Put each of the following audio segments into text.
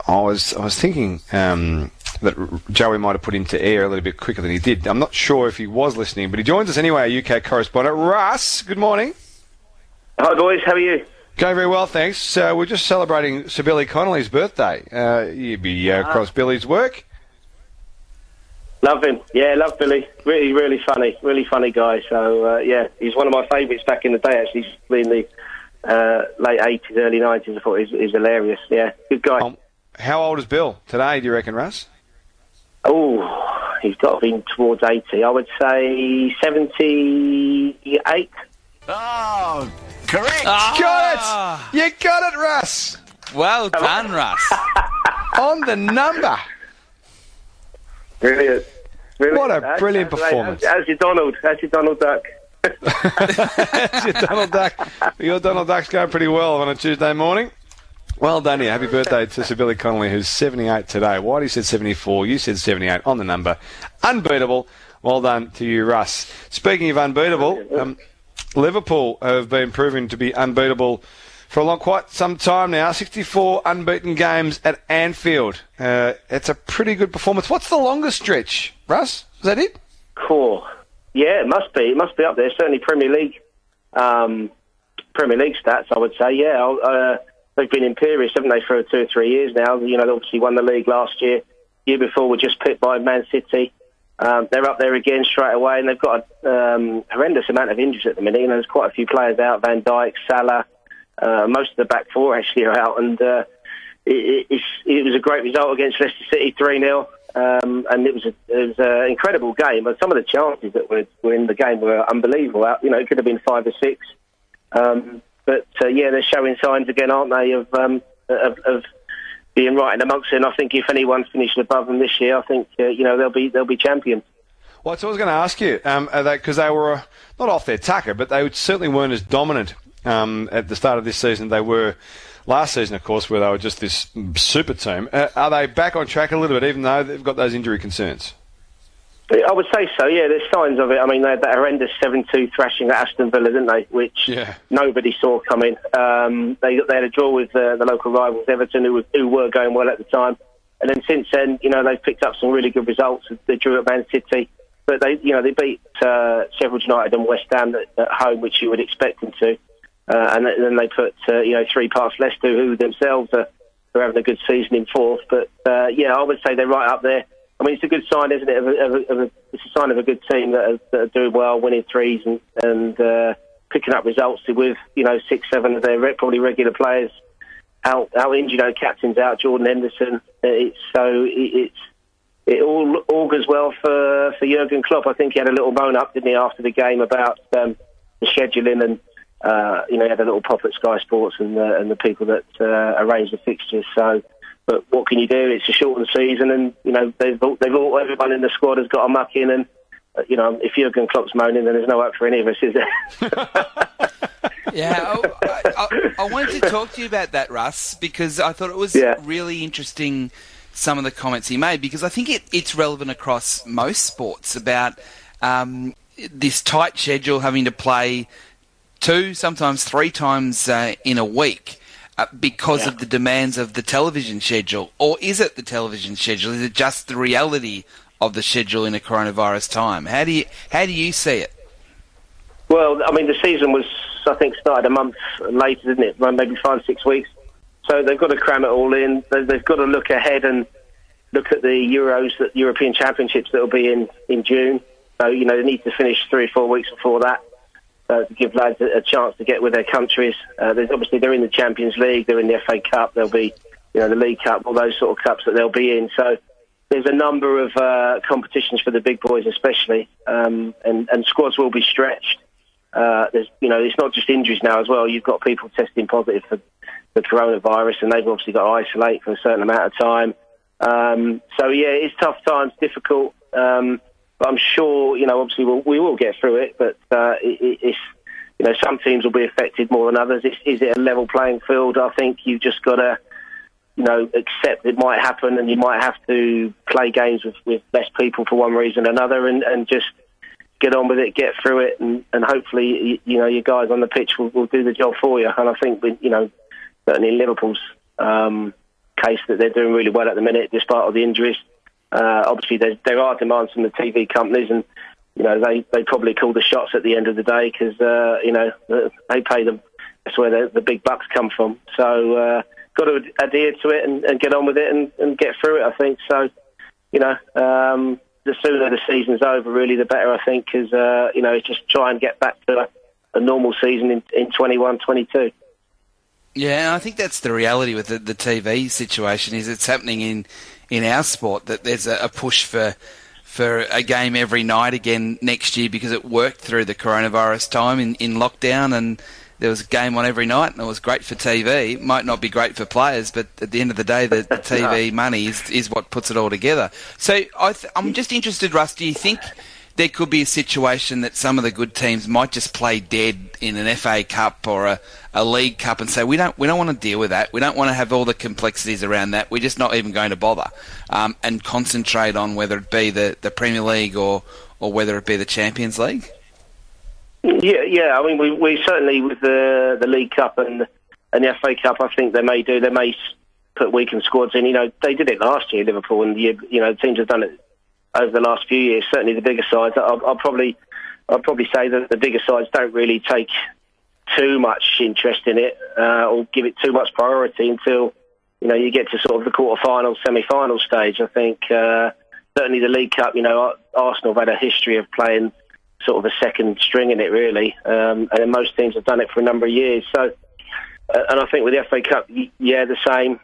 I was thinking that Joey might have put into air a little bit quicker than he did. I'm not sure if he was listening, but he joins us anyway, our UK correspondent. Russ, good morning. Hi, boys. How are you? Going very well, thanks. We're just celebrating Sir Billy Connolly's birthday. You'd be across Billy's work. Love him. Yeah, love Billy. Really, really funny. Really funny guy. So, he's one of my favourites back in the day, actually. He's in the late 80s, early 90s. I thought he was hilarious. Yeah, good guy. How old is Bill today, do you reckon, Russ? Oh, he's got to be towards 80. I would say 78. Oh, correct. Got it! You got it, Russ! Well done, Russ. On the number. Brilliant. What a brilliant performance. How's your Donald? How's your Donald Duck? That's your Donald Duck. Your Donald Duck's going pretty well on a Tuesday morning. Well done here. Happy birthday to Sir Billy Connolly, who's 78 today. Whitey said 74. You said 78 on the number. Unbeatable. Well done to you, Russ. Speaking of unbeatable, Liverpool have been proven to be unbeatable for quite some time now. 64 unbeaten games at Anfield. It's a pretty good performance. What's the longest stretch, Russ? Is that it? Cool. Yeah, it must be. It must be up there. Certainly Premier League stats, I would say. Yeah, they've been imperious, haven't they, for 2 or 3 years now? You know, they obviously won the league last year. Year before, were just pipped by Man City. They're up there again straight away, and they've got a horrendous amount of injuries at the minute. You know, there's quite a few players out. Van Dijk, Salah, most of the back four actually are out, and it was a great result against Leicester City, 3-0. And it was an incredible game, but some of the chances that were in the game were unbelievable. You know, it could have been 5 or 6. But they're showing signs again, aren't they, of being right in amongst it. And I think if anyone's finished above them this year, I think they'll be champions. Well, so I was going to ask you, because they were not off their tucker, but they certainly weren't as dominant at the start of this season they were last season, of course, where they were just this super team. Are they back on track a little bit, even though they've got those injury concerns? I would say so, yeah. There's signs of it. I mean, they had that horrendous 7-2 thrashing at Aston Villa, didn't they? Which nobody saw coming. They had a draw with the local rivals, Everton, who were going well at the time. And then since then, they've picked up some really good results. They drew at Man City. But they beat Sheffield United and West Ham at home, which you would expect them to. And then they put 3 past Leicester, who themselves are having a good season in 4th. But I would say they're right up there. I mean, it's a good sign, isn't it? It's a sign of a good team that are doing well, winning 3s and picking up results with 6, 7 of their probably regular players out injured. Captain's out, Jordan Henderson. It all augurs well for Jurgen Klopp. I think he had a little moan up, didn't he, after the game about the scheduling and. He had a little pop at Sky Sports and the people that arrange the fixtures. So, but what can you do? It's a shortened season, and everyone in the squad has got a muck in. And if Jurgen Klopp's moaning, then there's no hope for any of us, is there? Yeah, I wanted to talk to you about that, Russ, because I thought it was really interesting. Some of the comments he made, because I think it's relevant across most sports about this tight schedule, having to play 2, sometimes 3 times in a week because of the demands of the television schedule. Or is it the television schedule? Is it just the reality of the schedule in a coronavirus time? How do you see it? Well, I mean, the season was, I think, started a month later, didn't it? Maybe 5, 6 weeks. So they've got to cram it all in. They've got to look ahead and look at the Euros, the European Championships that will be in June. So, they need to finish 3 or 4 weeks before that. To give lads a chance to get with their countries. Obviously they're in the Champions League, they're in the FA Cup, there'll be the League Cup, all those sort of cups that they'll be in. So there's a number of competitions for the big boys especially, and squads will be stretched. It's not just injuries now as well. You've got people testing positive for the coronavirus, and they've obviously got to isolate for a certain amount of time. It's tough times, difficult. But I'm sure, obviously we will get through it, but it's some teams will be affected more than others. Is it a level playing field? I think you've just got to, accept it might happen, and you might have to play games with less people for one reason or another, and just get on with it, get through it, and hopefully, your guys on the pitch will do the job for you. And I think, certainly in Liverpool's case that they're doing really well at the minute, despite all the injuries. Obviously, there are demands from the TV companies, and they probably call the shots at the end of the day because they pay them. That's where the big bucks come from. So got to adhere to it and get on with it and get through it, I think. So, the sooner the season's over, really, the better, I think, because, just try and get back to a normal season in 21-22. Yeah, I think that's the reality with the TV situation, is it's happening in our sport, that there's a push for a game every night again next year because it worked through the coronavirus time in lockdown, and there was a game on every night, and it was great for TV. It might not be great for players, but at the end of the day, the TV money is what puts it all together. So I'm just interested, Russ, do you think there could be a situation that some of the good teams might just play dead in an FA Cup or a League Cup and say, we don't want to deal with that. We don't want to have all the complexities around that. We're just not even going to bother, and concentrate on whether it be the Premier League or whether it be the Champions League? Yeah. I mean, we certainly, with the League Cup and the FA Cup, I think they may put weakened squads in. They did it last year, Liverpool, and teams have done it over the last few years. Certainly, the bigger sides. I'll probably say that the bigger sides don't really take too much interest in it or give it too much priority until you get to sort of the quarter-final, semi-final stage. I think certainly the League Cup. Arsenal have had a history of playing sort of a second string in it, really, and most teams have done it for a number of years. So, and I think with the FA Cup, the same.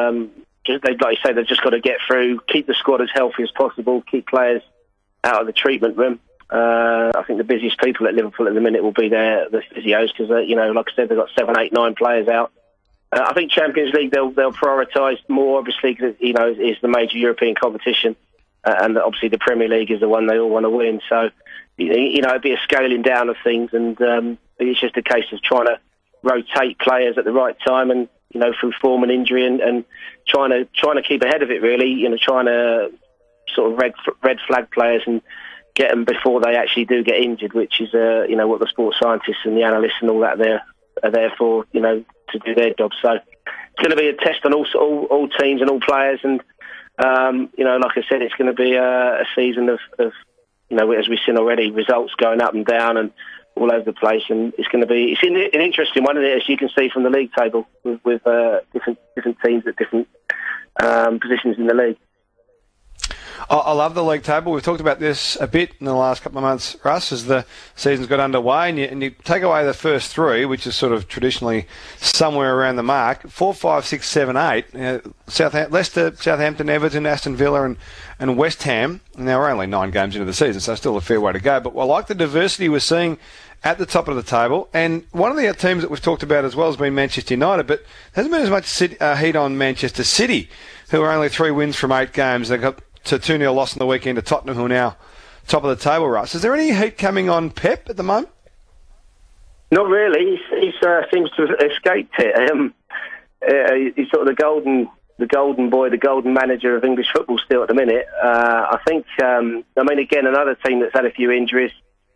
Like you say, they've just got to get through, keep the squad as healthy as possible, keep players out of the treatment room. I think the busiest people at Liverpool at the minute will be the physios, because like I said, they've got 7, 8, 9 players out. I think Champions League they'll prioritise more, obviously, because is the major European competition, and obviously the Premier League is the one they all want to win. So it'd be a scaling down of things, and it's just a case of trying to rotate players at the right time, and through form and injury, and trying to keep ahead of it, really. Trying to sort of red flag players and get them before they actually do get injured, which is what the sports scientists and the analysts and all that are there for, to do their job. So it's going to be a test on all teams and all players, and like I said, it's going to be a season of as we've seen already, results going up and down and all over the place, and it's an interesting one, isn't it, as you can see from the league table with different teams at different positions in the league. I love the league table. We've talked about this a bit in the last couple of months, Russ, as the season's got underway, and you take away the first three, which is sort of traditionally somewhere around the mark, 4, 5, 6, 7, 8. Leicester, Southampton, Everton, Aston Villa and West Ham. Now, we're only 9 games into the season, so still a fair way to go. But I like the diversity we're seeing at the top of the table. And one of the teams that we've talked about as well has been Manchester United, but there hasn't been as much heat on Manchester City, who are only 3 wins from 8 games. They've got to 2-0 loss on the weekend to Tottenham, who are now top of the table, Russ. Is there any heat coming on Pep at the moment? Not really. He seems to have escaped it. He's sort of the golden boy, the golden manager of English football still at the minute. I think, again, another team that's had a few injuries.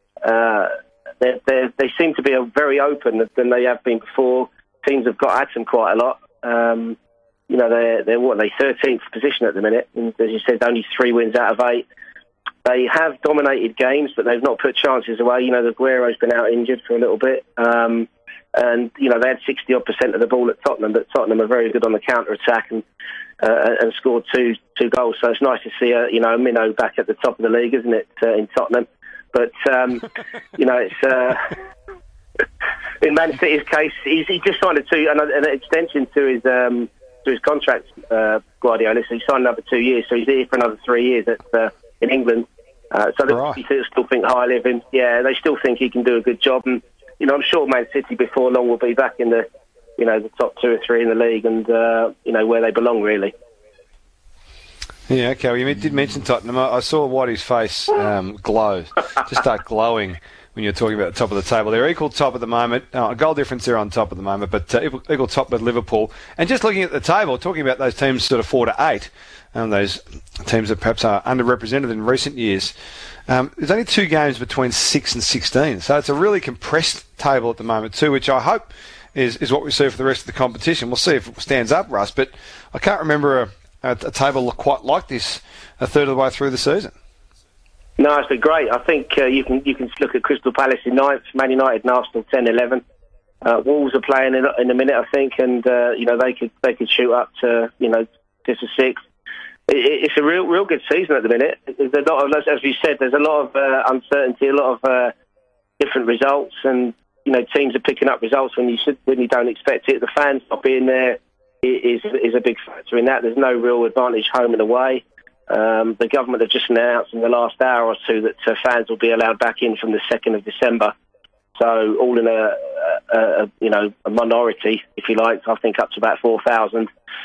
They seem to be very open than they have been before. Teams have got at them quite a lot. They're 13th position at the minute, and as you said, only 3 wins out of 8. They have dominated games, but they've not put chances away. The Aguero's been out injured for a little bit, and they had 60% of the ball at Tottenham, but Tottenham are very good on the counter attack and scored two goals. So it's nice to see a Minnow back at the top of the league, isn't it, in Tottenham? But it's. In Man City's case, he just signed an extension to his contract, Guardiola. So he signed another 2 years, so he's here for another 3 years in England. So they still think highly of him. Yeah, they still think he can do a good job, and I'm sure Man City before long will be back in the top 2 or 3 in the league, and where they belong, really. Yeah, okay. Well, you did mention Tottenham. I saw Whitey's face glow, just start glowing when you're talking about the top of the table. They're equal top at the moment. A goal difference there on top at the moment, but equal top with Liverpool. And just looking at the table, talking about those teams sort of 4 to 8, those teams that perhaps are underrepresented in recent years, there's only 2 games between 6 and 16. So it's a really compressed table at the moment too, which I hope is what we see for the rest of the competition. We'll see if it stands up, Russ, but I can't remember a table quite like this a third of the way through the season. No, it's been great. I think you can look at Crystal Palace in 9th, Man United and Arsenal 10-11. Wolves are playing in a minute, I think, and they could shoot up to just a 6th. It's a real good season at the minute. There's a lot of, as you said, there's a lot of uncertainty, a lot of different results, and teams are picking up results when you don't expect it. The fans not being there is a big factor in that. There's no real advantage home and away. The government have just announced in the last hour or two that fans will be allowed back in from the 2nd of December. So all in a minority, if you like. I think up to about 4,000.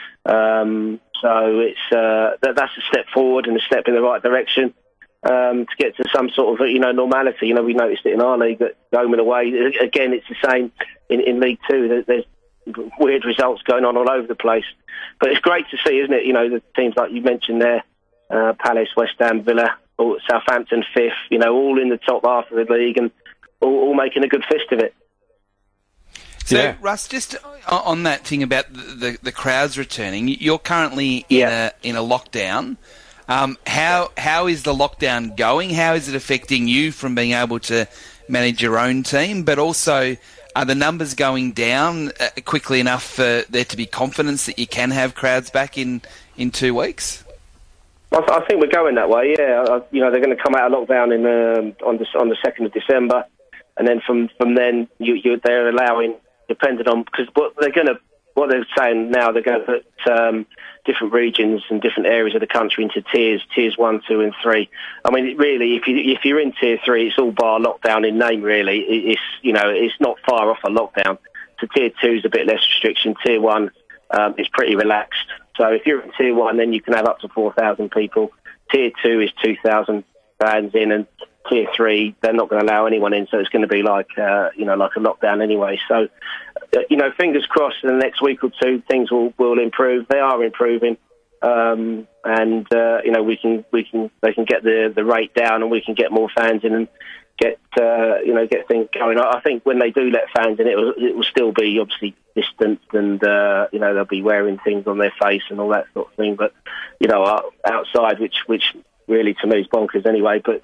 So it's that's a step forward and a step in the right direction to get to some sort of normality. We noticed it in our league that home and away. Again, it's the same in League Two. There's weird results going on all over the place, but it's great to see, isn't it? The teams like you mentioned there, Palace, West Ham, Villa, Southampton 5th. All in the top half of the league and all making a good fist of it. So, yeah. Russ, just on that thing about the crowds returning, you're currently in a lockdown. How is the lockdown going? How is it affecting you from being able to manage your own team? But also, are the numbers going down quickly enough for there to be confidence that you can have crowds back in 2 weeks? I think we're going that way. Yeah, they're going to come out of lockdown on the 2nd of December, and then from then they're allowing. Depending on, because what they're saying now, they're going to put different regions and different areas of the country into tiers 1, 2, and 3. I mean, really, if you're in tier 3, it's all bar lockdown in name. Really, it's not far off a lockdown. So tier 2 is a bit less restriction. Tier 1 is pretty relaxed. So if you're in tier 1, then you can have up to 4,000 people. Tier 2 is 2,000 fans in, and tier 3, they're not going to allow anyone in, so it's going to be like a lockdown anyway. So, fingers crossed in the next week or two, things will improve. They are improving, and they can get the rate down, and we can get more fans in and get things going. I think when they do let fans in, it will still be obviously distanced, and they'll be wearing things on their face and all that sort of thing. But outside, which really to me is bonkers anyway. But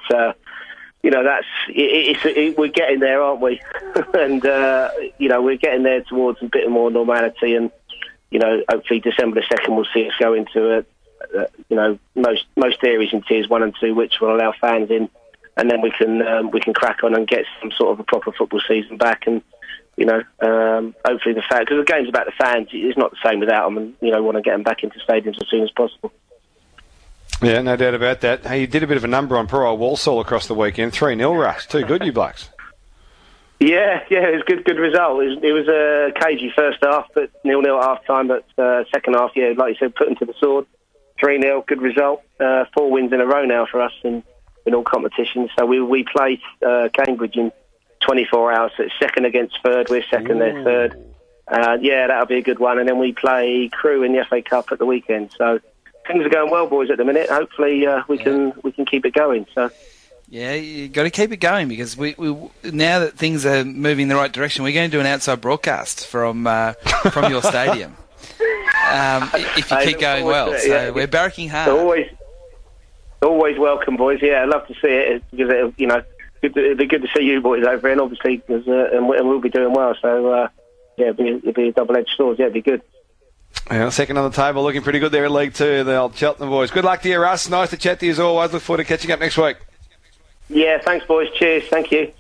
we're getting there, aren't we? And we're getting there towards a bit more normality, and hopefully December the 2nd will see us go into most areas in tiers 1 and 2, which will allow fans in, and then we can crack on and get some sort of a proper football season back, and hopefully the fans, because the game's about the fans, it's not the same without them, and want to get them back into stadiums as soon as possible. Yeah, no doubt about that. Hey, you did a bit of a number on poor old Walsall across the weekend. 3-0, Russ. Too good, you blokes. Yeah, it was good result. It was a cagey first half, but 0-0 at half time. But second half, like you said, put into the sword. 3-0, good result. 4 wins in a row now for us in all competitions. So we play Cambridge in 24 hours. So it's second against third. We're second, they're third. That'll be a good one. And then we play Crewe in the FA Cup at the weekend. So things are going well, boys, at the minute. Hopefully we can keep it going. So. Yeah, you got to keep it going, because we now that things are moving in the right direction, we're going to do an outside broadcast from your stadium. If you keep going well, so we're barracking hard. Always welcome, boys. Yeah, I'd love to see it, because it'd be good to see you boys over here, and obviously, and we'll be doing well. So it'd be a double-edged sword. Yeah, it'd be good. Yeah, second on the table, looking pretty good there in League 2, the old Cheltenham boys. Good luck to you, Russ. Nice to chat to you as always. Look forward to catching up next week. Yeah, thanks, boys. Cheers. Thank you.